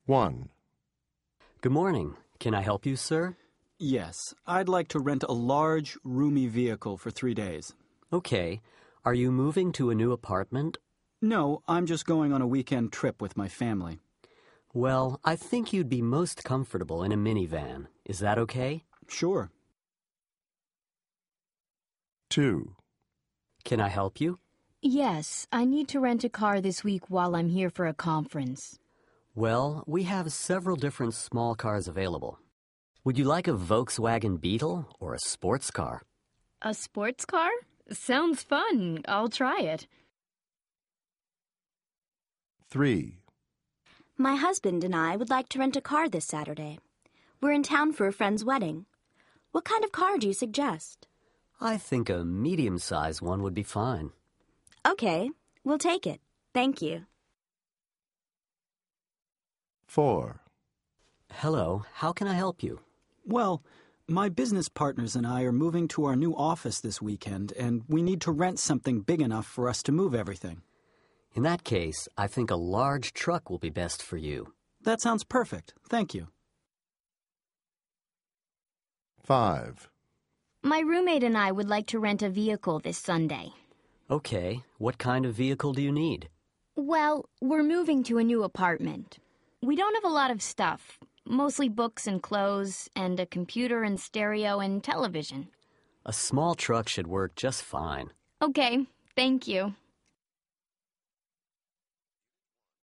1. Good morning. Can I help you, sir? Yes, I'd like to rent a large, roomy vehicle for 3 days. Okay. Are you moving to a new apartment? No, I'm just going on a weekend trip with my family. Well, I think you'd be most comfortable in a minivan. Is that okay? Sure. 2. Can I help you? Yes, I need to rent a car this week while I'm here for a conference. Well, we have several different small cars available. Would you like a Volkswagen Beetle or a sports car? A sports car? Sounds fun. I'll try it. 3. My husband and I would like to rent a car this Saturday. We're in town for a friend's wedding. What kind of car do you suggest? I think a medium-sized one would be fine. Okay, we'll take it. Thank you. 4. Hello, how can I help you? Well, my business partners and I are moving to our new office this weekend, and we need to rent something big enough for us to move everything. In that case, I think a large truck will be best for you. That sounds perfect. Thank you. 5. My roommate and I would like to rent a vehicle this Sunday. Okay, what kind of vehicle do you need? Well, we're moving to a new apartment. We don't have a lot of stuff, mostly books and clothes, and a computer and stereo and television. A small truck should work just fine. Okay, thank you.